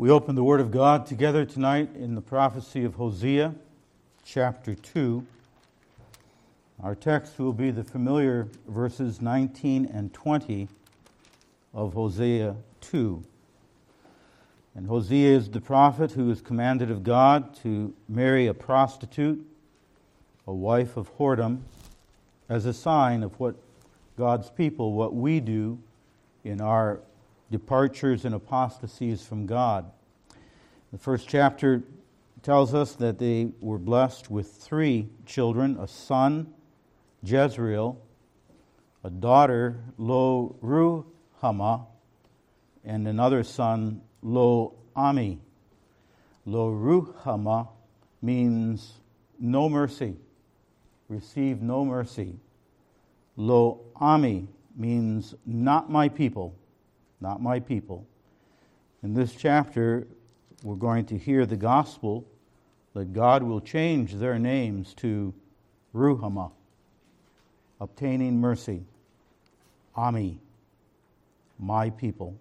We open the Word of God together tonight in the prophecy of Hosea, chapter 2. Our text will be the familiar verses 19 and 20 of Hosea 2. And Hosea is the prophet who is commanded of God to marry a prostitute, a wife of whoredom, as a sign of what God's people, what we do in our departures and apostasies from God. The first chapter tells us that they were blessed with 3 children, a son, Jezreel, a daughter, Lo-Ruhamah, and another son, Lo-Ami. Lo-Ruhamah means no mercy, receive no mercy. Lo-Ami means not my people, not my people. In this chapter, we're going to hear the gospel that God will change their names to Ruhamah, obtaining mercy. Ami, my people.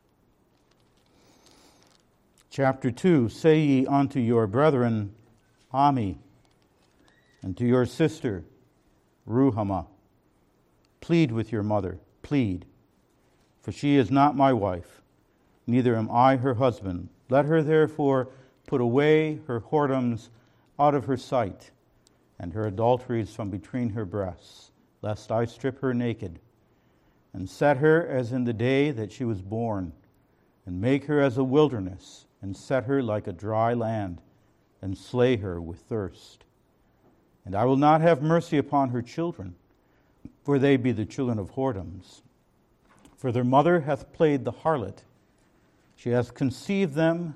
Chapter 2, say ye unto your brethren, Ami, and to your sister, Ruhamah, plead with your mother, plead, for she is not my wife, neither am I her husband. Let her therefore put away her whoredoms out of her sight, and her adulteries from between her breasts, lest I strip her naked, and set her as in the day that she was born, and make her as a wilderness, and set her like a dry land, and slay her with thirst. And I will not have mercy upon her children, for they be the children of whoredoms. For their mother hath played the harlot. She hath conceived them.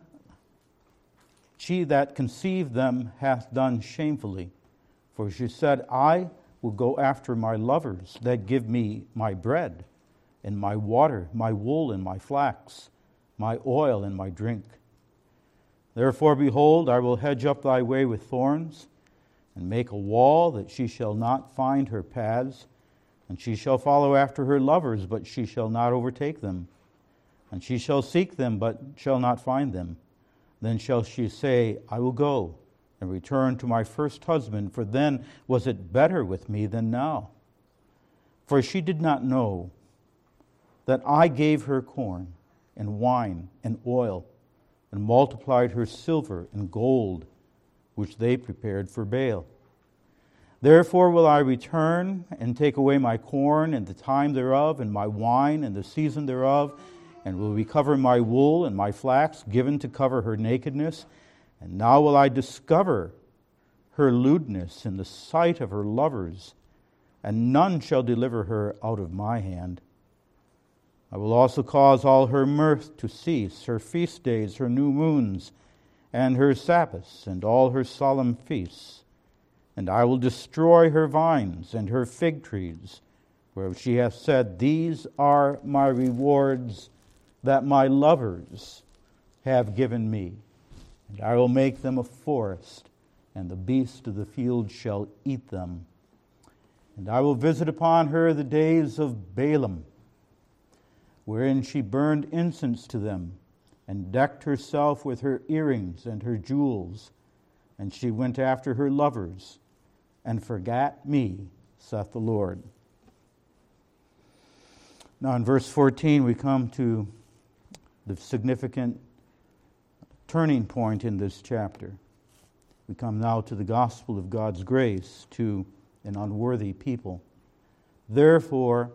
She that conceived them hath done shamefully. For she said, I will go after my lovers that give me my bread, and my water, my wool, and my flax, my oil, and my drink. Therefore, behold, I will hedge up thy way with thorns, and make a wall that she shall not find her paths. And she shall follow after her lovers, but she shall not overtake them. And she shall seek them, but shall not find them. Then shall she say, I will go and return to my first husband, for then was it better with me than now. For she did not know that I gave her corn and wine and oil, and multiplied her silver and gold, which they prepared for Baal. Therefore will I return and take away my corn and the time thereof, and my wine and the season thereof, and will recover my wool and my flax given to cover her nakedness. And now will I discover her lewdness in the sight of her lovers, and none shall deliver her out of my hand. I will also cause all her mirth to cease, her feast days, her new moons, and her Sabbaths, and all her solemn feasts. And I will destroy her vines and her fig trees, where she hath said, These are my rewards that my lovers have given me. And I will make them a forest, and the beasts of the field shall eat them. And I will visit upon her the days of Balaam, wherein she burned incense to them, and decked herself with her earrings and her jewels. And she went after her lovers, and forgat me, saith the Lord. Now in verse 14 we come to the significant turning point in this chapter. We come now to the gospel of God's grace to an unworthy people. Therefore,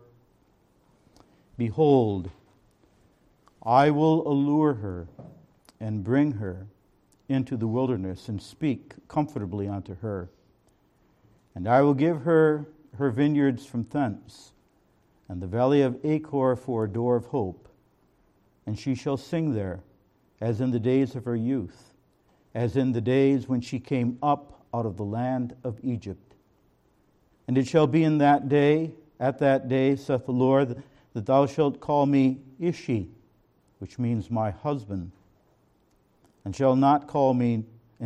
behold, I will allure her and bring her into the wilderness and speak comfortably unto her. And I will give her her vineyards from thence, and the valley of Achor for a door of hope. And she shall sing there, as in the days of her youth, as in the days when she came up out of the land of Egypt. And it shall be in that day, at that day, saith the Lord, that thou shalt call me Ishi, which means my husband, and shall call me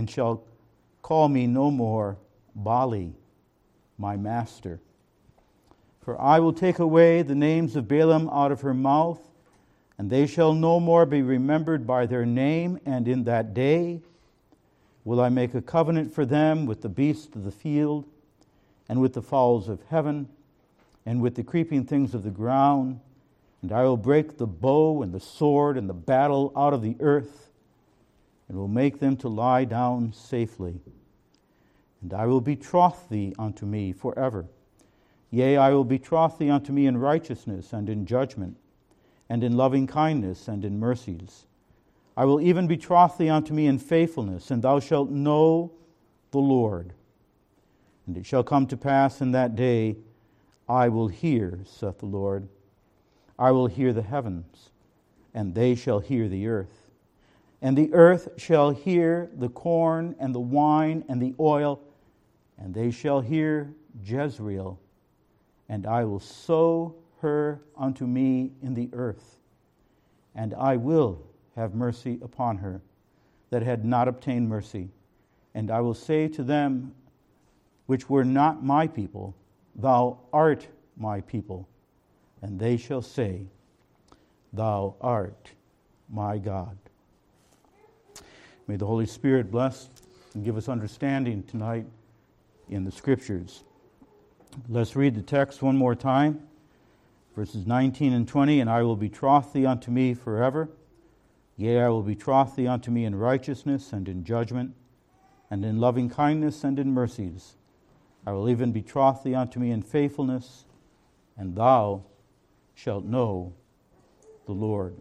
no more Bali, my master. For I will take away the names of Balaam out of her mouth, and they shall no more be remembered by their name, and in that day will I make a covenant for them with the beasts of the field, and with the fowls of heaven, and with the creeping things of the ground, and I will break the bow and the sword and the battle out of the earth, and will make them to lie down safely. And I will betroth thee unto me forever. Yea, I will betroth thee unto me in righteousness and in judgment, and in loving kindness and in mercies. I will even betroth thee unto me in faithfulness, and thou shalt know the Lord. And it shall come to pass in that day, I will hear, saith the Lord. I will hear the heavens, and they shall hear the earth. And the earth shall hear the corn and the wine and the oil, and they shall hear Jezreel. And I will sow her unto me in the earth, and I will have mercy upon her that had not obtained mercy. And I will say to them which were not my people, Thou art my people. And they shall say, Thou art my God. May the Holy Spirit bless and give us understanding tonight in the Scriptures. Let's read the text one more time. Verses 19 and 20, and I will betroth thee unto me forever. Yea, I will betroth thee unto me in righteousness and in judgment, and in loving kindness and in mercies. I will even betroth thee unto me in faithfulness, and thou shalt know the Lord.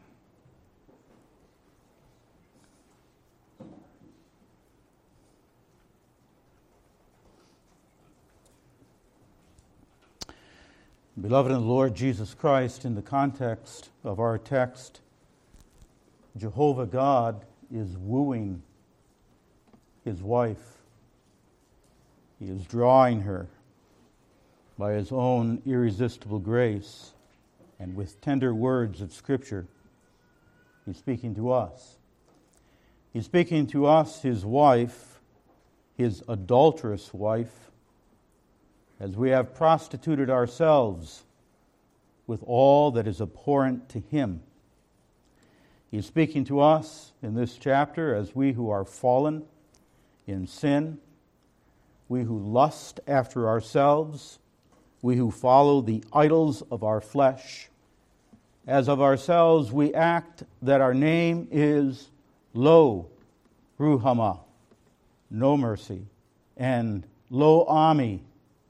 Beloved in the Lord Jesus Christ, in the context of our text, Jehovah God is wooing his wife. He is drawing her by his own irresistible grace, and with tender words of Scripture, he's speaking to us. He's speaking to us, his wife, his adulterous wife, as we have prostituted ourselves with all that is abhorrent to him. He is speaking to us in this chapter as we who are fallen in sin, we who lust after ourselves, we who follow the idols of our flesh. As of ourselves we act that our name is Lo Ruhamah, no mercy, and Lo Ami,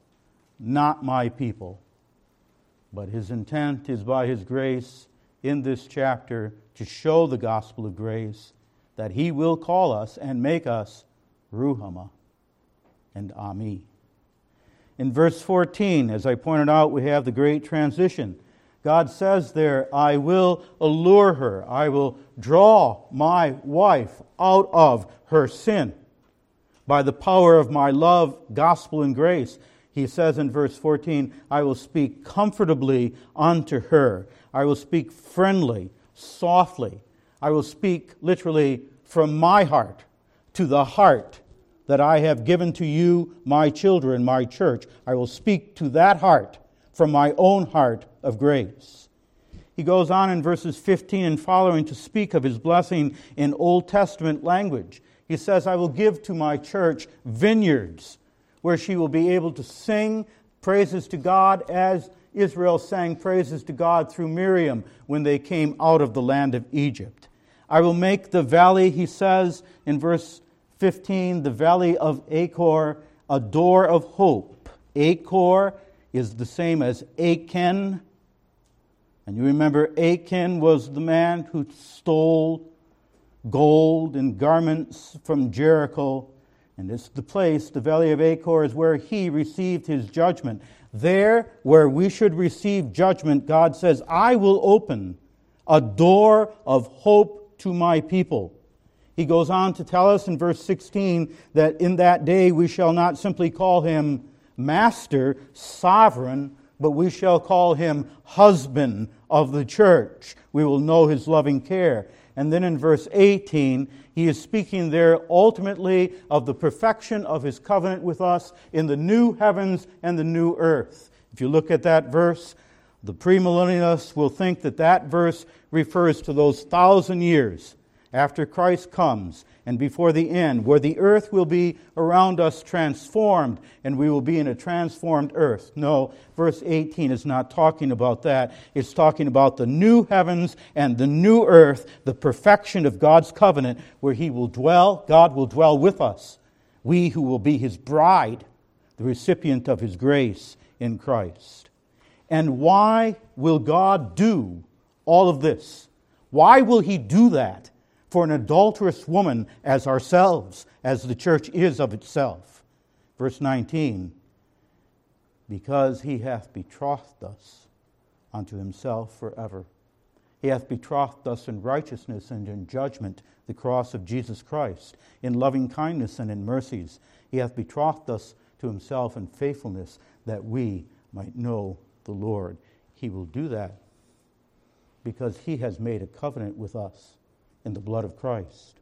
not my people. But his intent is by his grace in this chapter to show the gospel of grace, that he will call us and make us Ruhamah and Ami. In verse 14, as I pointed out, we have the great transition. God says there, I will allure her. I will draw my wife out of her sin by the power of my love, gospel, and grace. He says in verse 14, I will speak comfortably unto her. I will speak friendly, softly. I will speak literally from my heart to the heart that I have given to you, my children, my church. I will speak to that heart from my own heart of grace. He goes on in verses 15 and following to speak of his blessing in Old Testament language. He says, I will give to my church vineyards, where she will be able to sing praises to God as Israel sang praises to God through Miriam when they came out of the land of Egypt. I will make the valley, he says in verse 15, the valley of Achor, a door of hope. Achor is the same as Achan. And you remember Achan was the man who stole gold and garments from Jericho. And it's the place, the valley of Achor, is where he received his judgment. There, where we should receive judgment, God says, I will open a door of hope to my people. He goes on to tell us in verse 16 that in that day we shall not simply call him master, sovereign, but we shall call him husband of the church. We will know his loving care. And then in verse 18, he is speaking there ultimately of the perfection of his covenant with us in the new heavens and the new earth. If you look at that verse, The premillennialists will think that that verse refers to those 1,000 years after Christ comes and before the end, where the earth will be around us transformed and we will be in a transformed earth. No, verse 18 is not talking about that. It's talking about the new heavens and the new earth, the perfection of God's covenant, where He will dwell, God will dwell with us. We who will be His bride, the recipient of His grace in Christ. And why will God do all of this? Why will He do that for an adulterous woman as ourselves, as the church is of itself? Verse 19, because He hath betrothed us unto Himself forever. He hath betrothed us in righteousness and in judgment, the cross of Jesus Christ, in loving kindness and in mercies. He hath betrothed us to Himself in faithfulness, that we might know the Lord. He will do that because He has made a covenant with us in the blood of Christ.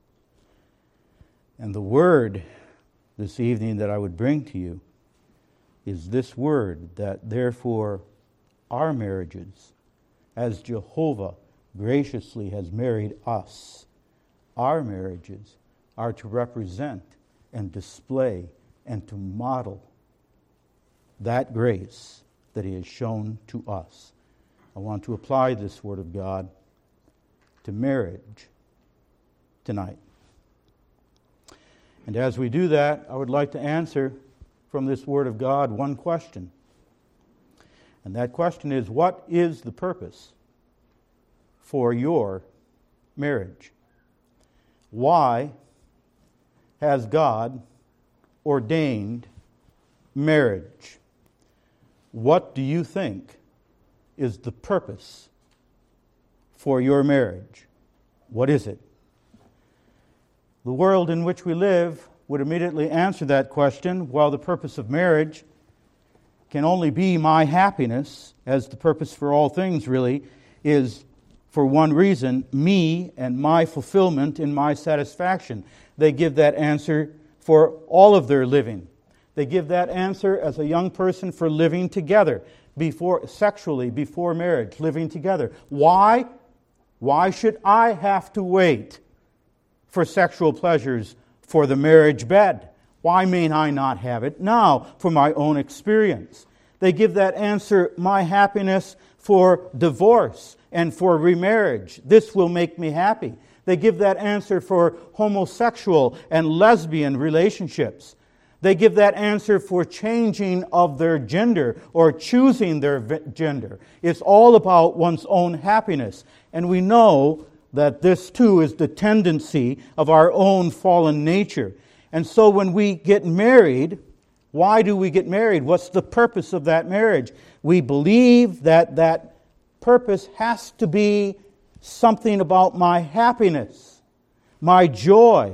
And the word this evening that I would bring to you is this word, that therefore our marriages, as Jehovah graciously has married us, our marriages are to represent and display and to model that grace that He has shown to us. I want to apply this Word of God to marriage tonight. And as we do that, I would like to answer from this Word of God one question. And that question is, what is the purpose for your marriage? Why has God ordained marriage? What do you think is the purpose for your marriage? What is it? The world in which we live would immediately answer that question. While the purpose of marriage can only be my happiness, as the purpose for all things really is, for one reason, me and my fulfillment and my satisfaction. They give that answer for all of their living. They give that answer as a young person for living together, sexually before marriage, living together. Why? Why should I have to wait for sexual pleasures for the marriage bed? Why may I not have it now for my own experience? They give that answer, my happiness, for divorce and for remarriage. This will make me happy. They give that answer for homosexual and lesbian relationships. They give that answer for changing of their gender or choosing their gender. It's all about one's own happiness. And we know that this too is the tendency of our own fallen nature. And so when we get married, why do we get married? What's the purpose of that marriage? We believe that that purpose has to be something about my happiness, my joy.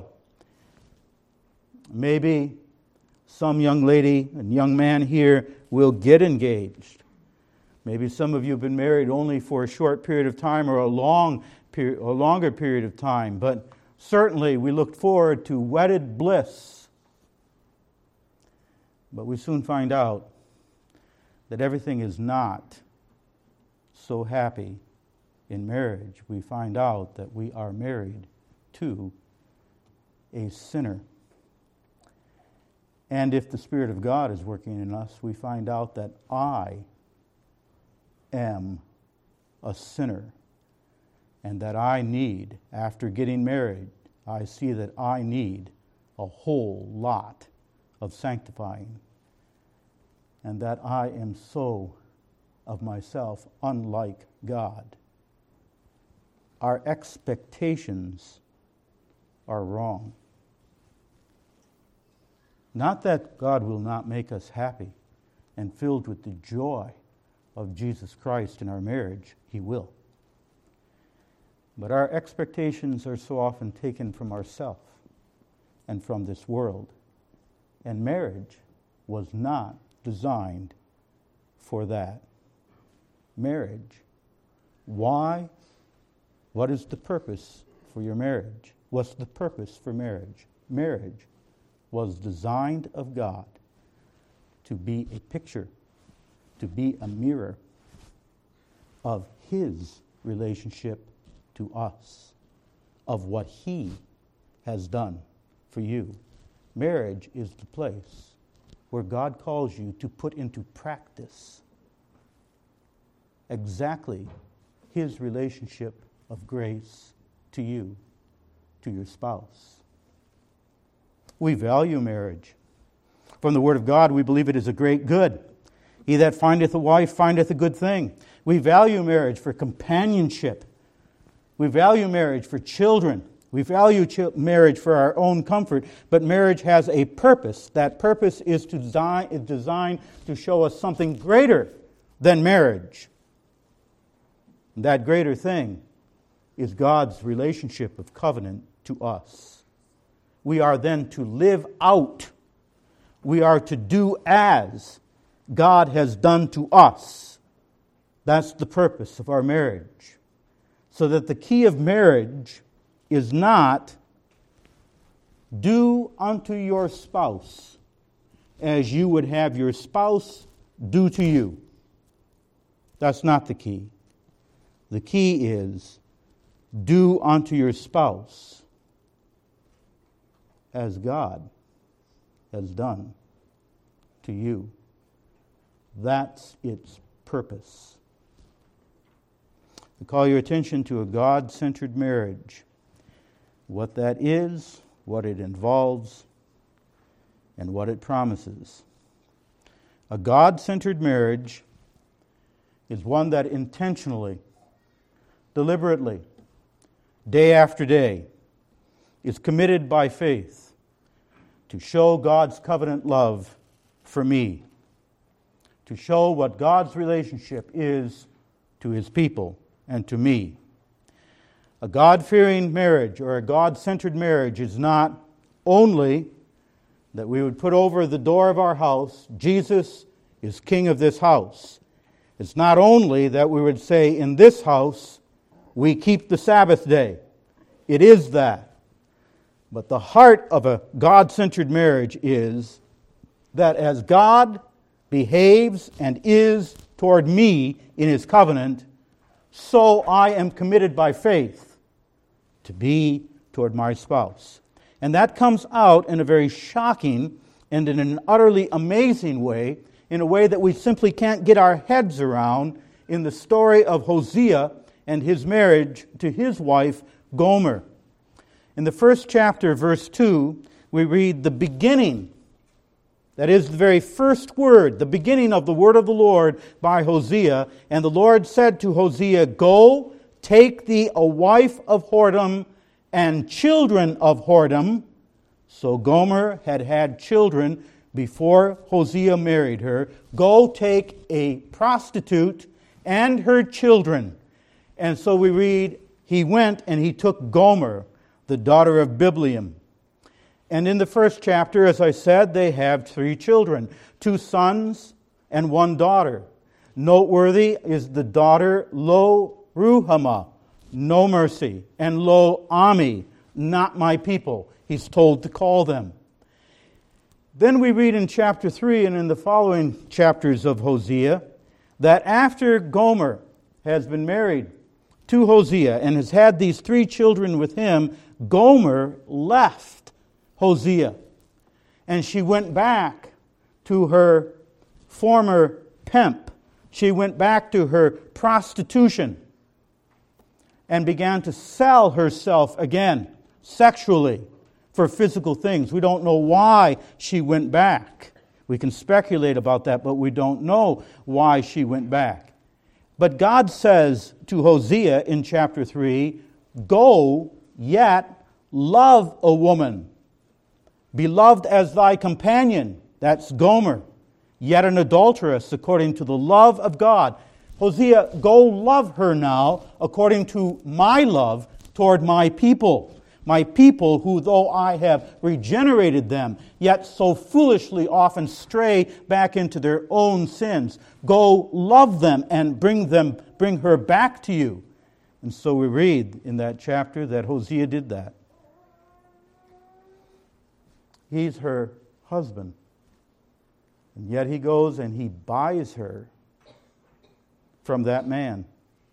Maybe some young lady and young man here will get engaged. Maybe some of you have been married only for a short period of time or a longer period of time, but certainly we look forward to wedded bliss. But we soon find out that everything is not so happy in marriage. We find out that we are married to a sinner. And if the Spirit of God is working in us, we find out that I am a sinner and that I need, after getting married, I see that I need a whole lot of sanctifying and that I am so of myself unlike God. Our expectations are wrong. Not that God will not make us happy and filled with the joy of Jesus Christ in our marriage. He will. But our expectations are so often taken from ourselves and from this world. And marriage was not designed for that. Marriage. Why? What is the purpose for your marriage? What's the purpose for marriage? Marriage was designed of God to be a picture, to be a mirror of His relationship to us, of what He has done for you. Marriage is the place where God calls you to put into practice exactly His relationship of grace to you, to your spouse. We value marriage. From the Word of God, we believe it is a great good. He that findeth a wife findeth a good thing. We value marriage for companionship. We value marriage for children. We value marriage for our own comfort. But marriage has a purpose. That purpose is designed to show us something greater than marriage. And that greater thing is God's relationship of covenant to us. We are then to live out. We are to do as God has done to us. That's the purpose of our marriage. So that the key of marriage is not do unto your spouse as you would have your spouse do to you. That's not the key. The key is do unto your spouse as God has done to you. That's its purpose. I call your attention to a God-centered marriage. What that is, what it involves, and what it promises. A God-centered marriage is one that intentionally, deliberately, day after day, is committed by faith to show God's covenant love for me, to show what God's relationship is to His people and to me. A God-fearing marriage or a God-centered marriage is not only that we would put over the door of our house, Jesus is King of this house. It's not only that we would say, in this house, we keep the Sabbath day. It is that. But the heart of a God-centered marriage is that as God behaves and is toward me in His covenant, so I am committed by faith to be toward my spouse. And that comes out in a very shocking and in an utterly amazing way, in a way that we simply can't get our heads around, in the story of Hosea and his marriage to his wife, Gomer. In the first chapter, verse 2, we read the beginning. That is the very first word, the beginning of the word of the Lord by Hosea. And the Lord said to Hosea, Go, take thee a wife of whoredom and children of whoredom. So Gomer had had children before Hosea married her. Go take a prostitute and her children. And so we read, he went and he took Gomer, the daughter of Bibleam. And in the first chapter, as I said, they have 3 children, 2 sons and 1 daughter. Noteworthy is the daughter Lo-Ruhamah, no mercy, and Lo-Ami, not my people. He's told to call them. Then we read in chapter 3 and in the following chapters of Hosea that after Gomer has been married to Hosea and has had these 3 children with him, Gomer left Hosea and she went back to her former pimp. She went back to her prostitution and began to sell herself again sexually for physical things. We don't know why she went back. We can speculate about that, but we don't know why she went back. But God says to Hosea in chapter 3, Go, yet love a woman, beloved as thy companion. That's Gomer, yet an adulteress according to the love of God. Hosea, go love her now according to my love toward my people who, though I have regenerated them, yet so foolishly often stray back into their own sins. Go love them and bring her back to you. And so we read in that chapter that Hosea did that. He's her husband. And yet he goes and he buys her from that man.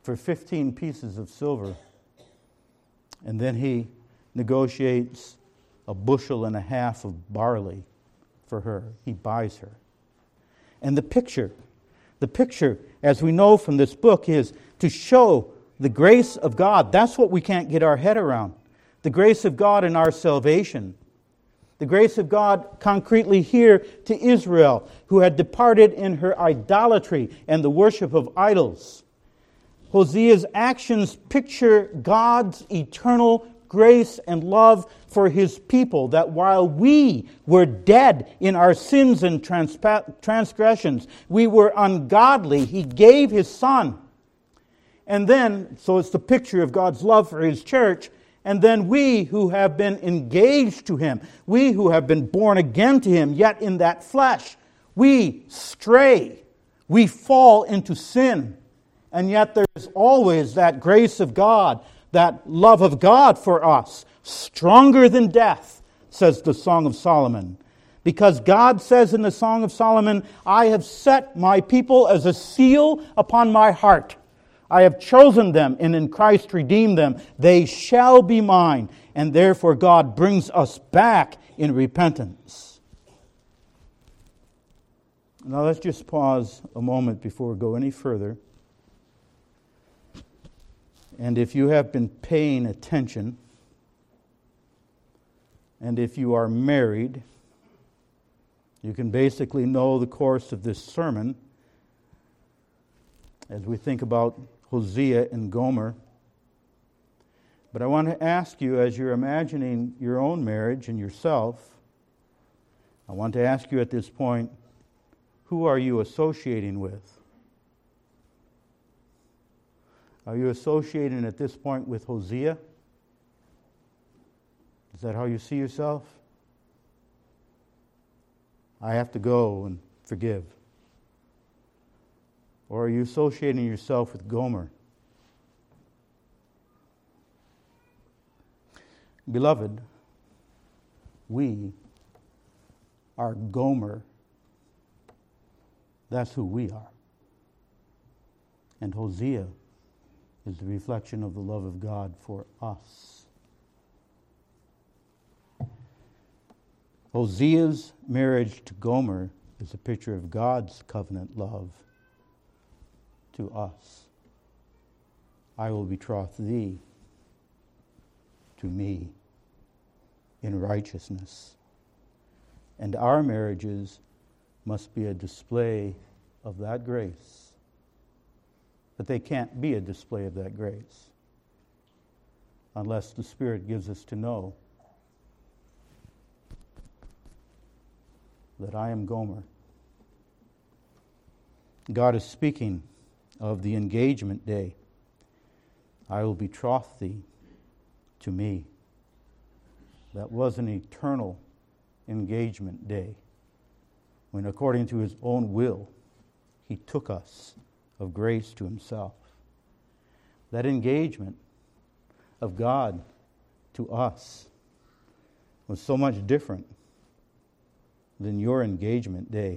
for 15 pieces of silver. And then he negotiates a bushel and a half of barley for her. He buys her. And the picture, as we know from this book, is to show the grace of God. That's what we can't get our head around. The grace of God in our salvation. The grace of God concretely here to Israel, who had departed in her idolatry and the worship of idols. Hosea's actions picture God's eternal grace and love for His people, that while we were dead in our sins and transgressions, we were ungodly, He gave His Son. And then, so it's the picture of God's love for His church. And then we who have been engaged to Him, we who have been born again to Him, yet in that flesh, we stray, we fall into sin. And yet there is always that grace of God, that love of God for us, stronger than death, says the Song of Solomon. Because God says in the Song of Solomon, I have set my people as a seal upon my heart. I have chosen them and in Christ redeemed them. They shall be mine. And therefore God brings us back in repentance. Now let's just pause a moment before we go any further. And if you have been paying attention, and if you are married, you can basically know the course of this sermon as we think about Hosea and Gomer. But I want to ask you, as you're imagining your own marriage and yourself, I want to ask you at this point, who are you associating with? Are you associating at this point with Hosea? Is that how you see yourself? I have to go and forgive. Or are you associating yourself with Gomer? Beloved, we are Gomer. That's who we are. And Hosea is the reflection of the love of God for us. Hosea's marriage to Gomer is a picture of God's covenant love to us. I will betroth thee to me in righteousness. And our marriages must be a display of that grace. But they can't be a display of that grace unless the Spirit gives us to know that I am Gomer. God is speaking of the engagement day. I will betroth thee to me. That was an eternal engagement day when, according to His own will, He took us of grace to Himself. That engagement of God to us was so much different than your engagement day.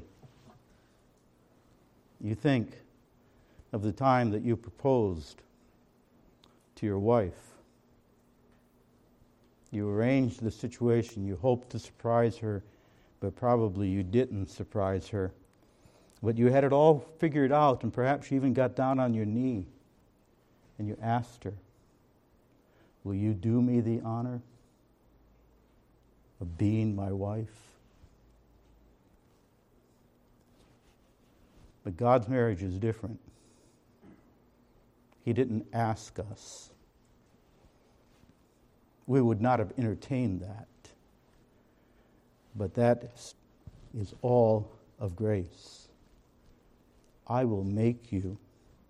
You think of the time that you proposed to your wife. You arranged the situation. You hoped to surprise her, but probably you didn't surprise her. But you had it all figured out, and perhaps you even got down on your knee and you asked her, will you do me the honor of being my wife? But God's marriage is different. He didn't ask us. We would not have entertained that. But that is all of grace. I will make you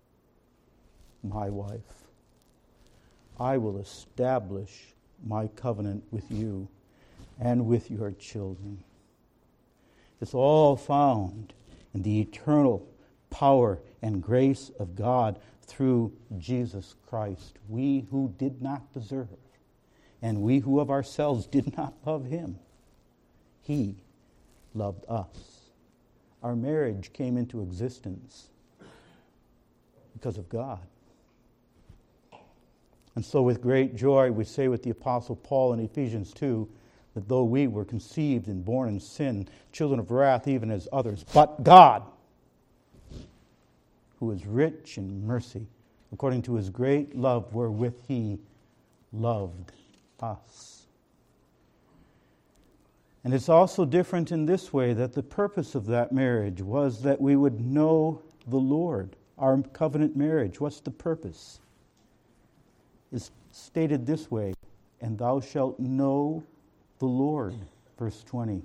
my wife. I will establish my covenant with you and with your children. It's all found in the eternal power and grace of God through Jesus Christ. We who did not deserve, and we who of ourselves did not love Him, He loved us. Our marriage came into existence because of God. And so with great joy we say with the Apostle Paul in Ephesians 2, that though we were conceived and born in sin, children of wrath even as others, but God, who is rich in mercy, according to his great love wherewith he loved us. And it's also different in this way, that the purpose of that marriage was that we would know the Lord. Our covenant marriage, what's the purpose? It's stated this way, and thou shalt know the Lord, verse 20.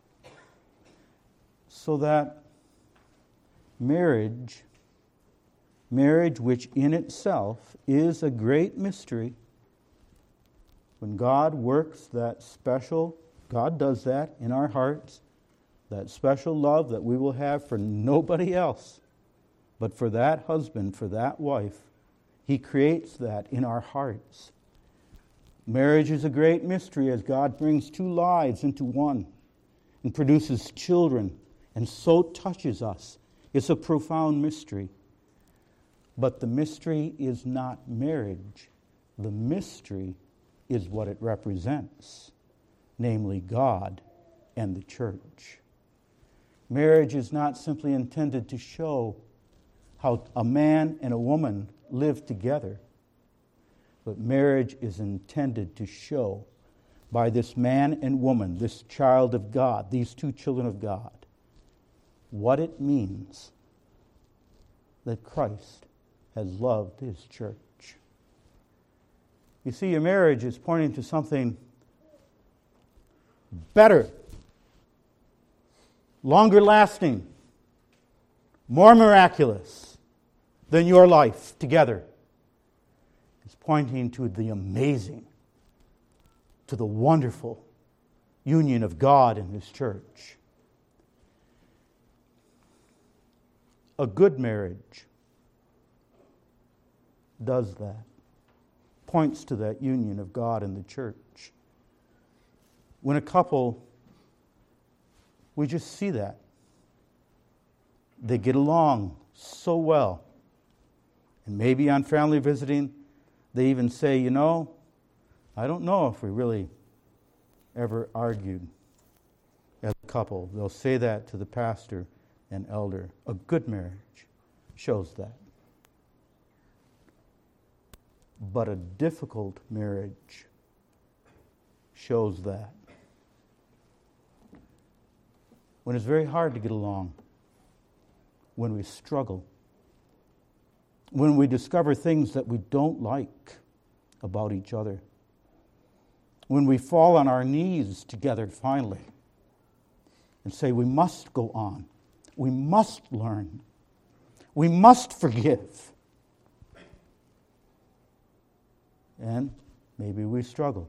So that marriage which in itself is a great mystery, when God works that special, God does that in our hearts, that special love that we will have for nobody else, but for that husband, for that wife, He creates that in our hearts. Marriage is a great mystery as God brings two lives into one and produces children and so touches us. It's a profound mystery. But the mystery is not marriage. The mystery is what it represents, namely God and the church. Marriage is not simply intended to show how a man and a woman live together, but marriage is intended to show by this man and woman, this child of God, these two children of God, what it means that Christ has loved His church. You see, your marriage is pointing to something better, longer lasting, more miraculous than your life together. It's pointing to the amazing, to the wonderful union of God and His church. A good marriage does that, points to that union of God and the church. When a couple, we just see that. They get along so well. And maybe on family visiting, they even say, I don't know if we really ever argued as a couple. They'll say that to the pastor and elder. A good marriage shows that. But a difficult marriage shows that. When it's very hard to get along, when we struggle, when we discover things that we don't like about each other, when we fall on our knees together finally and say we must go on, we must learn, we must forgive. And maybe we struggle.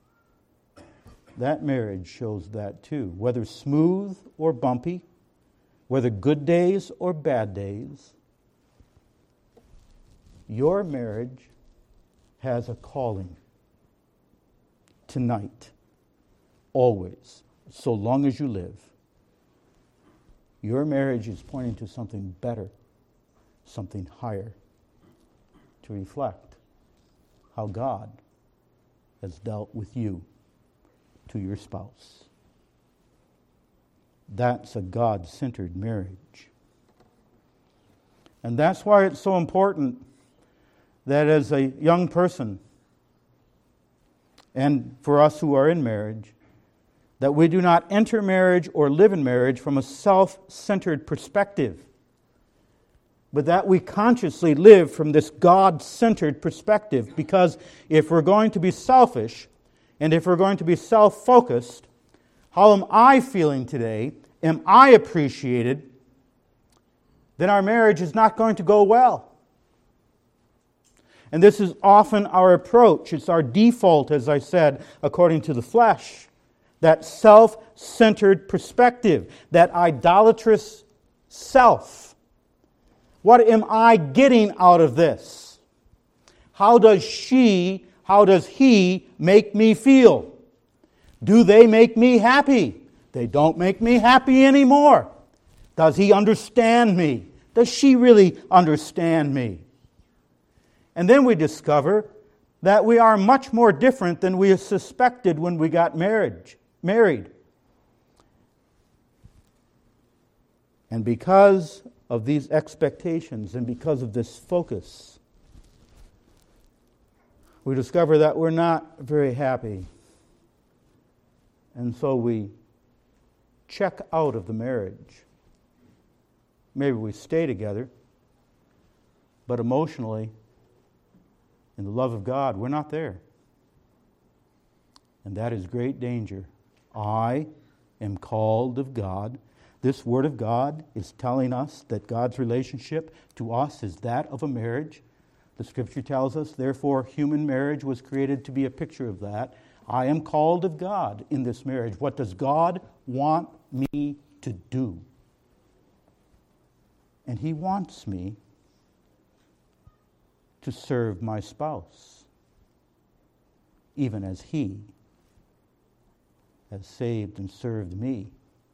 That marriage shows that too. Whether smooth or bumpy, whether good days or bad days, your marriage has a calling tonight, always, so long as you live. Your marriage is pointing to something better, something higher, to reflect how God has dealt with you to your spouse. That's a God-centered marriage. And that's why it's so important that as a young person, and for us who are in marriage, that we do not enter marriage or live in marriage from a self-centered perspective, but that we consciously live from this God-centered perspective. Because if we're going to be selfish, and if we're going to be self-focused, how am I feeling today? Am I appreciated? Then our marriage is not going to go well. And this is often our approach. It's our default, as I said, according to the flesh. That self-centered perspective, that idolatrous self. What am I getting out of this? How does he make me feel? Do they make me happy? They don't make me happy anymore. Does he understand me? Does she really understand me? And then we discover that we are much more different than we suspected when we got married. And because of these expectations and because of this focus, we discover that we're not very happy. And so we check out of the marriage. Maybe we stay together, but emotionally, in the love of God, we're not there. And that is great danger. I am called of God. This Word of God is telling us that God's relationship to us is that of a marriage. The Scripture tells us, therefore, human marriage was created to be a picture of that. I am called of God in this marriage. What does God want me to do? And He wants me to serve my spouse, even as He has saved and served me.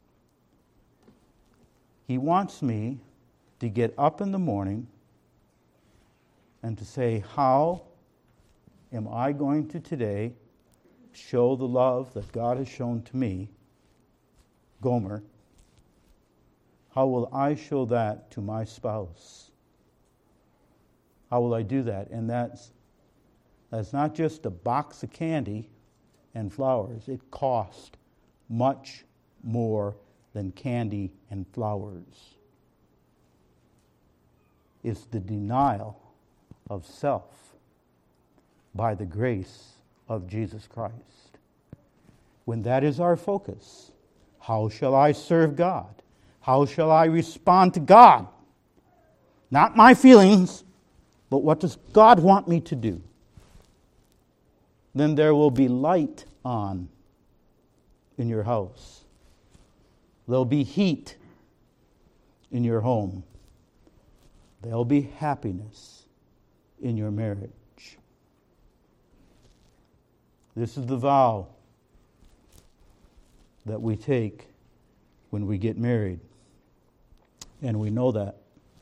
He wants me to get up in the morning and to say, how am I going to today show the love that God has shown to me, Gomer? How will I show that to my spouse? How will I do that? And that's not just a box of candy and flowers. It costs much more than candy and flowers. It's the denial of self by the grace of Jesus Christ. When that is our focus, how shall I serve God? How shall I respond to God? Not my feelings, but what does God want me to do? Then there will be light on in your house. There'll be heat in your home. There'll be happiness in your marriage. This is the vow that we take when we get married. And we know that.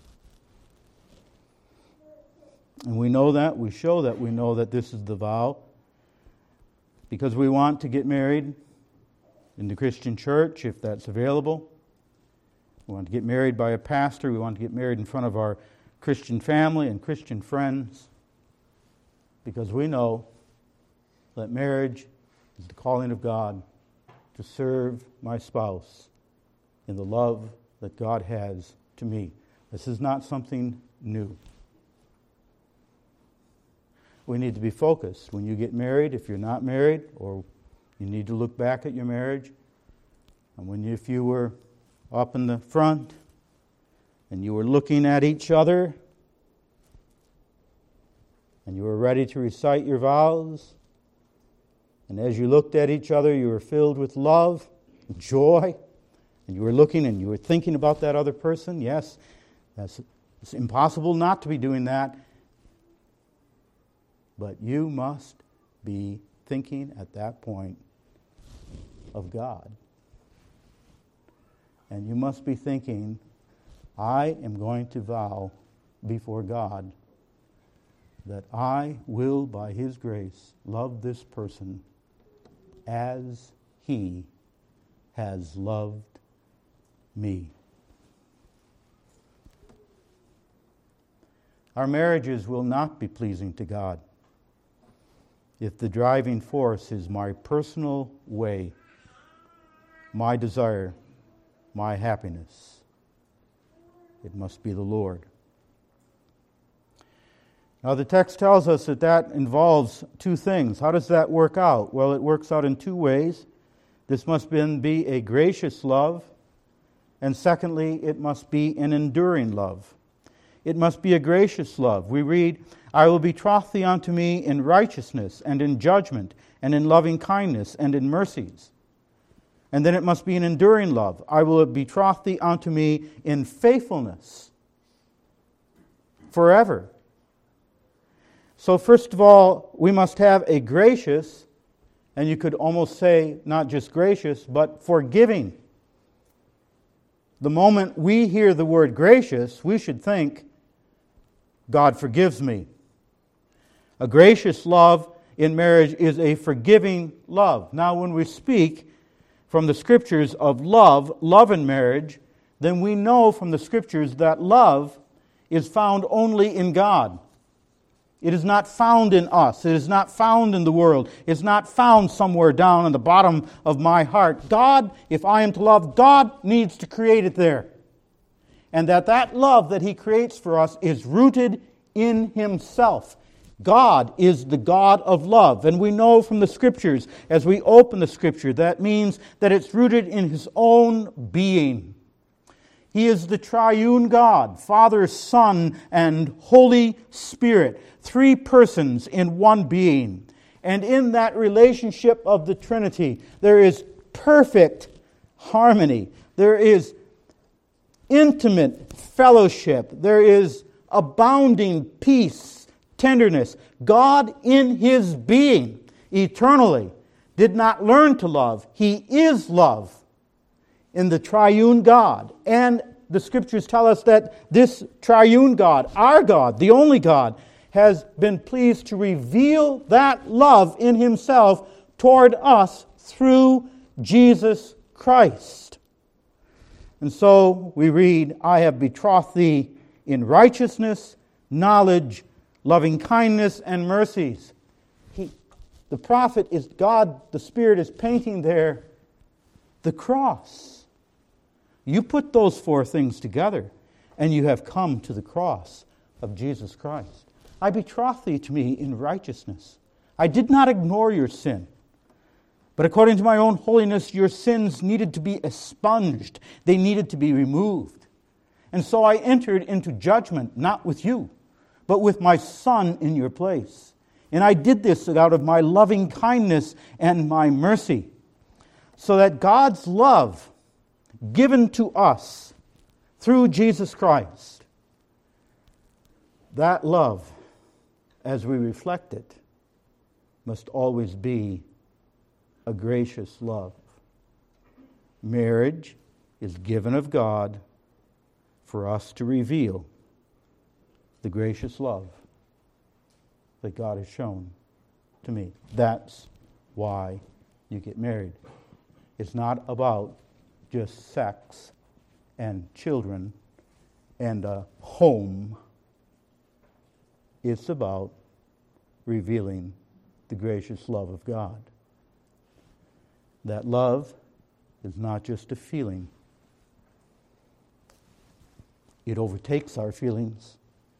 And we know that, we show that we know that this is the vow because we want to get married in the Christian church, if that's available. We want to get married by a pastor. We want to get married in front of our Christian family and Christian friends because we know that marriage is the calling of God to serve my spouse in the love that God has to me. This is not something new. We need to be focused. When you get married, if you're not married, or you need to look back at your marriage, and if you were up in the front and you were looking at each other and you were ready to recite your vows, and as you looked at each other, you were filled with love, joy, and you were looking and you were thinking about that other person. Yes, it's impossible not to be doing that. But you must be thinking at that point of God. And you must be thinking, I am going to vow before God that I will, by His grace, love this person as He has loved me. Our marriages will not be pleasing to God if the driving force is my personal way, my desire, my happiness. It must be the Lord. Now the text tells us that involves two things. How does that work out? Well, it works out in two ways. This must then be a gracious love, and secondly, it must be an enduring love. It must be a gracious love. We read, I will betroth thee unto me in righteousness and in judgment and in loving kindness and in mercies. And then it must be an enduring love. I will betroth thee unto me in faithfulness forever. So first of all, we must have a gracious, and you could almost say not just gracious, but forgiving. The moment we hear the word gracious, we should think, God forgives me. A gracious love in marriage is a forgiving love. Now, when we speak from the Scriptures of love in marriage, then we know from the Scriptures that love is found only in God. It is not found in us. It is not found in the world. It's not found somewhere down in the bottom of my heart. God, if I am to love, God needs to create it there. And that love that He creates for us is rooted in Himself. God is the God of love. And we know from the Scriptures, as we open the Scripture, that means that it's rooted in His own being. He is the triune God, Father, Son, and Holy Spirit. 3 persons in one being. And in that relationship of the Trinity, there is perfect harmony. There is intimate fellowship. There is abounding peace, tenderness. God in His being, eternally, did not learn to love. He is love in the triune God. And the Scriptures tell us that this triune God, our God, the only God, has been pleased to reveal that love in Himself toward us through Jesus Christ. And so we read, I have betrothed thee in righteousness, knowledge, loving kindness, and mercies. The prophet is God, the Spirit is painting there the cross. You put those 4 things together, and you have come to the cross of Jesus Christ. I betrothed thee to me in righteousness. I did not ignore your sin. But according to my own holiness, your sins needed to be expunged. They needed to be removed. And so I entered into judgment, not with you, but with my Son in your place. And I did this out of my loving kindness and my mercy, so that God's love given to us through Jesus Christ, that love, as we reflect it, must always be a gracious love. Marriage is given of God for us to reveal the gracious love that God has shown to me. That's why you get married. It's not about just sex and children and a home. It's about revealing the gracious love of God. That love is not just a feeling. It overtakes our feelings.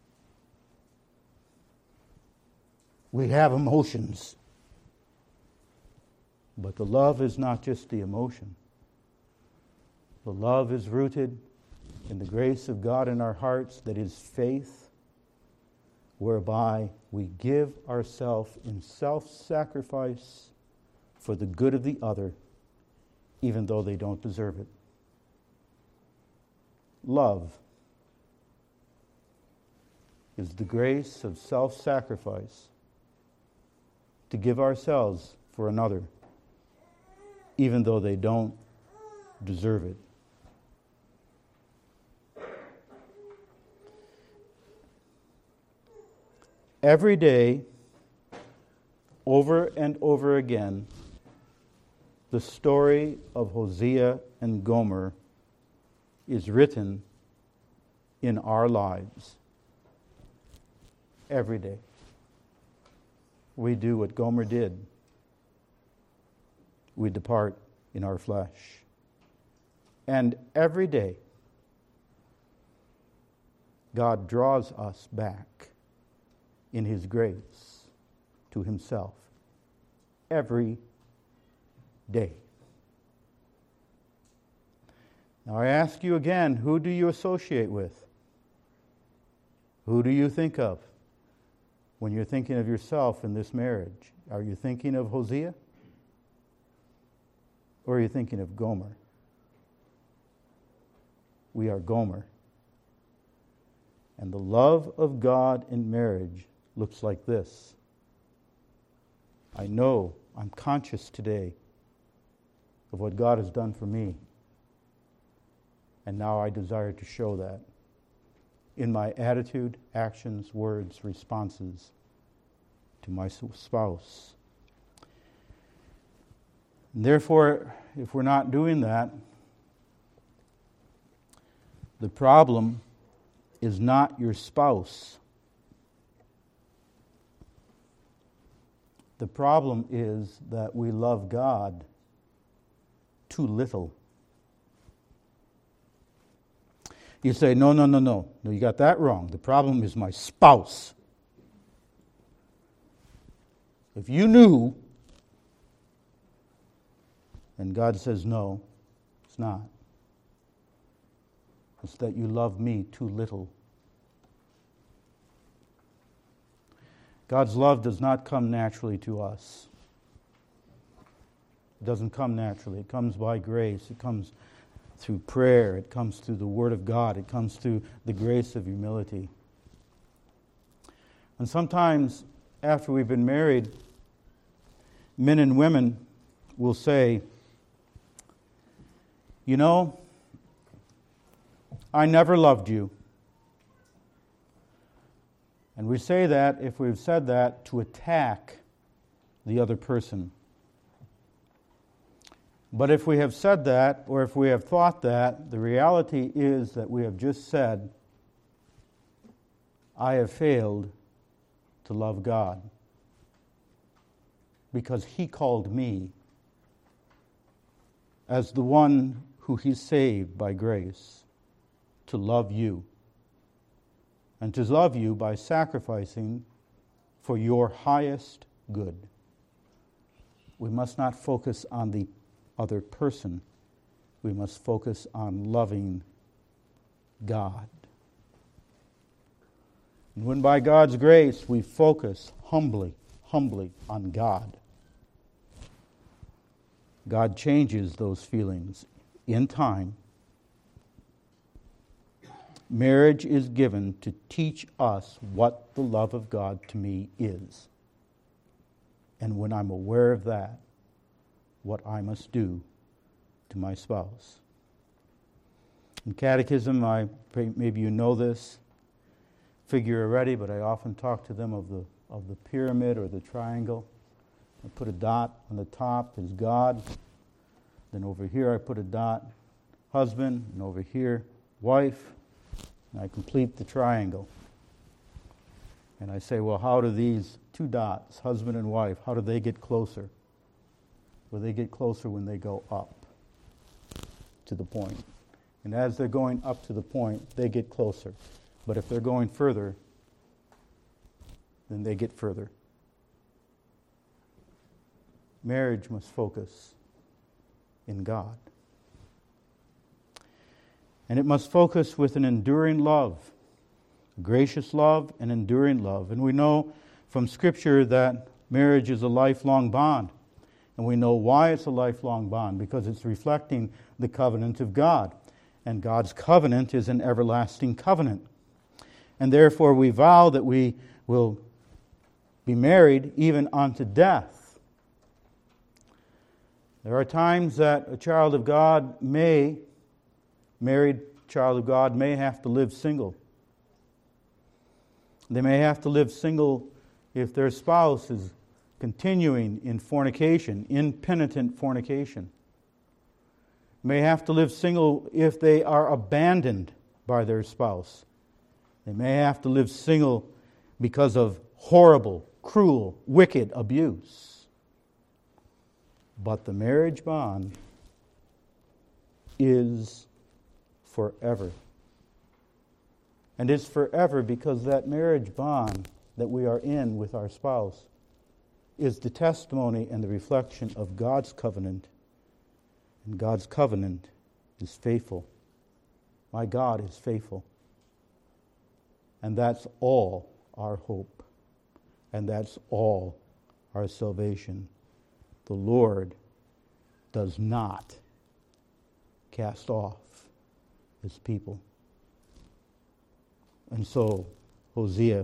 We have emotions. But the love is not just the emotion. The love is rooted in the grace of God in our hearts, that is faith, whereby we give ourselves in self-sacrifice for the good of the other, even though they don't deserve it. Love is the grace of self-sacrifice to give ourselves for another, even though they don't deserve it. Every day, over and over again, the story of Hosea and Gomer is written in our lives. Every day. We do what Gomer did. We depart in our flesh. And every day, God draws us back in His grace to Himself. Every day. Now I ask you again, who do you associate with? Who do you think of when you're thinking of yourself in this marriage? Are you thinking of Hosea? Or are you thinking of Gomer? We are Gomer. And the love of God in marriage looks like this. I know, I'm conscious today of what God has done for me. And now I desire to show that in my attitude, actions, words, responses to my spouse. And therefore, if we're not doing that, the problem is not your spouse. The problem is that we love God too little. You say, no, you got that wrong. The problem is my spouse. If you knew, and God says, no, it's not. It's that you love me too little. God's love does not come naturally to us. It doesn't come naturally. It comes by grace. It comes through prayer. It comes through the Word of God. It comes through the grace of humility. And sometimes, after we've been married, men and women will say, you know, I never loved you. And we say that, if we've said that, to attack the other person. But if we have said that, or if we have thought that, the reality is that we have just said, I have failed to love God. Because He called me as the one who He saved by grace to love you. And to love you by sacrificing for your highest good. We must not focus on the other person. We must focus on loving God. And when by God's grace we focus humbly on God, God changes those feelings in time. Marriage is given to teach us what the love of God to me is. And when I'm aware of that, what I must do to my spouse. In catechism, maybe you know this figure already, but I often talk to them of the pyramid or the triangle. I put a dot on the top is God. Then over here I put a dot, husband, and over here, wife. And I complete the triangle. And I say, well, how do these two dots, husband and wife, how do they get closer? Well, they get closer when they go up to the point. And as they're going up to the point, they get closer. But if they're going further, then they get further. Marriage must focus in God. And it must focus with an enduring love, gracious love and enduring love. And we know from Scripture that marriage is a lifelong bond. And we know why it's a lifelong bond, because it's reflecting the covenant of God. And God's covenant is an everlasting covenant. And therefore we vow that we will be married even unto death. There are times that a child of God married child of God may have to live single. They may have to live single if their spouse is continuing in fornication, impenitent fornication. May have to live single if they are abandoned by their spouse. They may have to live single because of horrible, cruel, wicked abuse. But the marriage bond is forever. And it's forever because that marriage bond that we are in with our spouse is the testimony and the reflection of God's covenant. And God's covenant is faithful. My God is faithful. And that's all our hope. And that's all our salvation. The Lord does not cast off His people. And so, Hosea,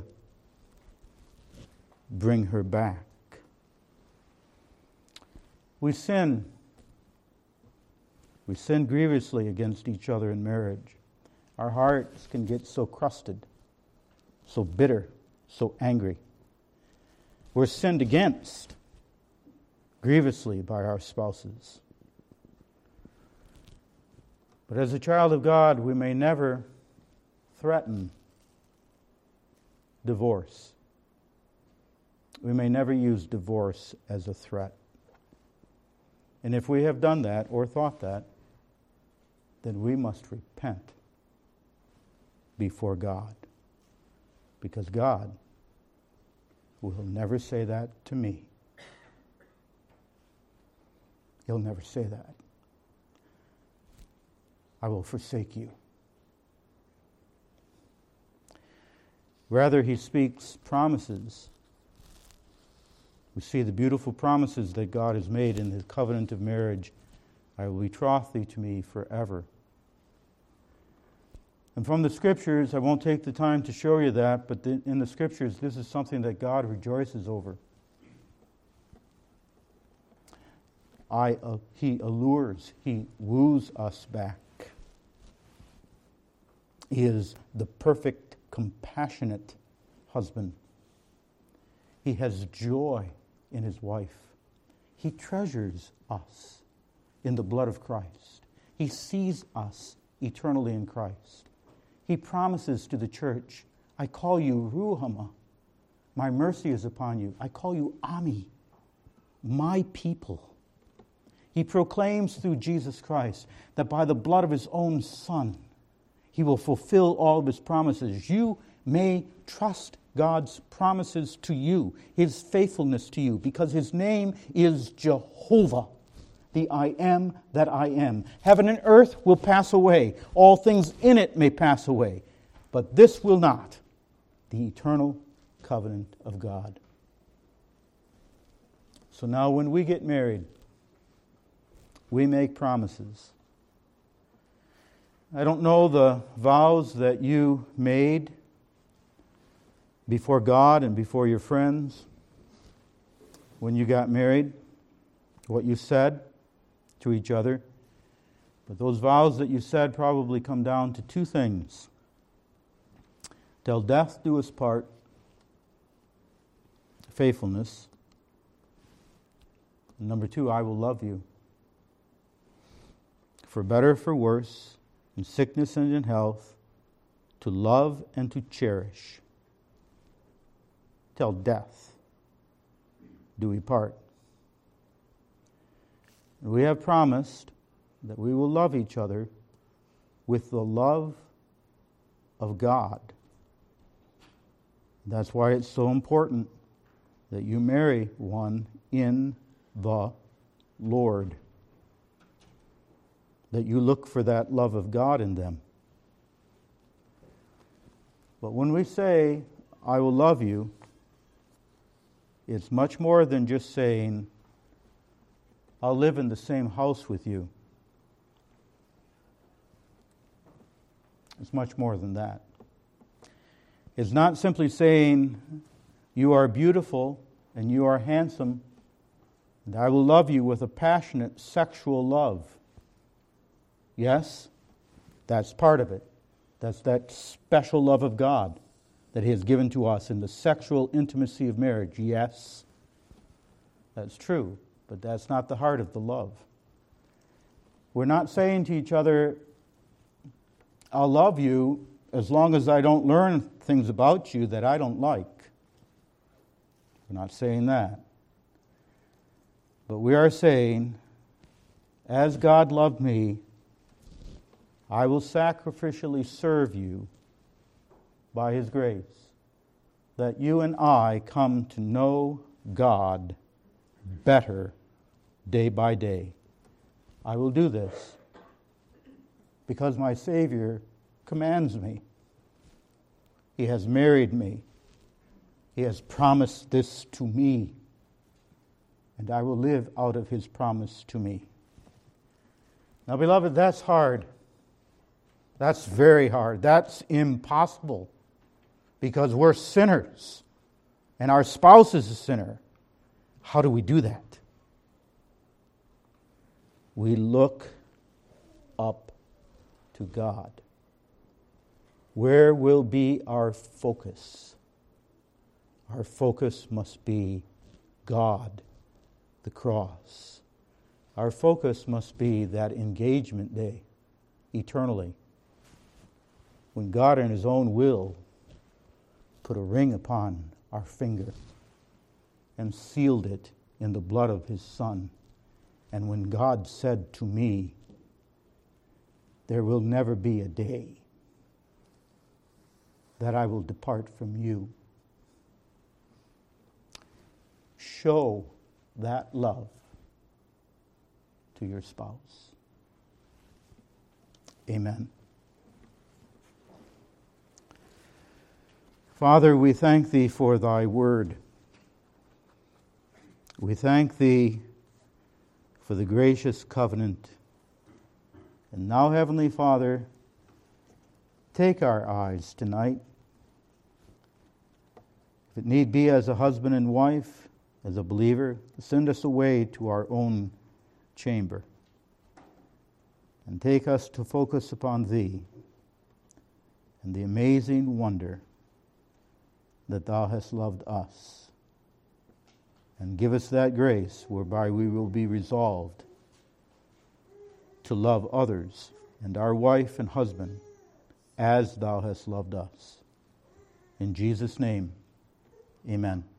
bring her back. We sin. We sin grievously against each other in marriage. Our hearts can get so crusted, so bitter, so angry. We're sinned against grievously by our spouses. But as a child of God, we may never threaten divorce. We may never use divorce as a threat. And if we have done that or thought that, then we must repent before God. Because God will never say that to me. He'll never say that. I will forsake you. Rather, he speaks promises. We see the beautiful promises that God has made in his covenant of marriage. I will betroth thee to me forever. And from the Scriptures, I won't take the time to show you that, but in the Scriptures, this is something that God rejoices over. He allures, he woos us back. He is the perfect, compassionate husband. He has joy in his wife. He treasures us in the blood of Christ. He sees us eternally in Christ. He promises to the church, I call you Ruhama. My mercy is upon you. I call you Ami, my people. He proclaims through Jesus Christ that by the blood of his own Son, he will fulfill all of his promises. You may trust God's promises to you, his faithfulness to you, because his name is Jehovah, the I am that I am. Heaven and earth will pass away. All things in it may pass away. But this will not, the eternal covenant of God. So now when we get married, we make promises. I don't know the vows that you made before God and before your friends when you got married, what you said to each other. But those vows that you said probably come down to two things. Till death do us part, faithfulness. And number two, I will love you. For better, for worse, in sickness and in health, to love and to cherish, till death do we part. And we have promised that we will love each other with the love of God. That's why it's so important that you marry one in the Lord. That you look for that love of God in them. But when we say, I will love you, it's much more than just saying, I'll live in the same house with you. It's much more than that. It's not simply saying, you are beautiful and you are handsome, and I will love you with a passionate sexual love. Yes, that's part of it. That's that special love of God that he has given to us in the sexual intimacy of marriage. Yes, that's true, but that's not the heart of the love. We're not saying to each other, I'll love you as long as I don't learn things about you that I don't like. We're not saying that. But we are saying, as God loved me, I will sacrificially serve you by his grace, that you and I come to know God better day by day. I will do this because my Savior commands me. He has married me. He has promised this to me, and I will live out of his promise to me. Now, beloved, that's hard. That's very hard. That's impossible because we're sinners and our spouse is a sinner. How do we do that? We look up to God. Where will be our focus? Our focus must be God, the cross. Our focus must be that engagement day, eternally, when God in His own will put a ring upon our finger and sealed it in the blood of His Son. And when God said to me, there will never be a day that I will depart from you. Show that love to your spouse. Amen. Father, we thank Thee for Thy word. We thank Thee for the gracious covenant. And now, Heavenly Father, take our eyes tonight. If it need be, as a husband and wife, as a believer, send us away to our own chamber and take us to focus upon Thee and the amazing wonder that Thou hast loved us. And give us that grace whereby we will be resolved to love others and our wife and husband as Thou hast loved us. In Jesus' name, amen.